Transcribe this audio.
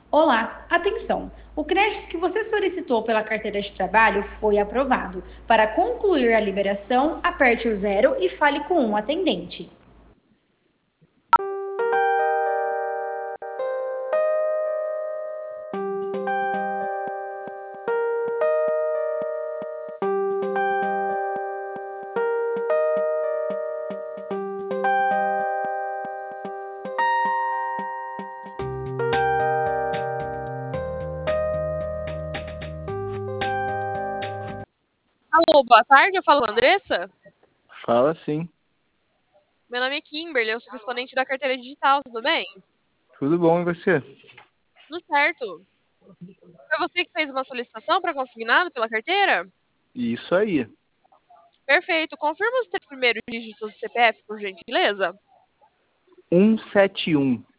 Olá, atenção! O crédito que você solicitou pela carteira de trabalho foi aprovado. Para concluir a liberação, aperte o zero e fale com um atendente. Alô, boa tarde, eu falo com a Andressa. Fala sim. Meu nome é Kimberly, eu sou correspondente da carteira digital, tudo bem? Tudo bom e você? Tudo certo. Foi você que fez uma solicitação para consignado pela carteira? Isso aí. Perfeito. Confirma os três primeiros dígitos do CPF, por gentileza. 171.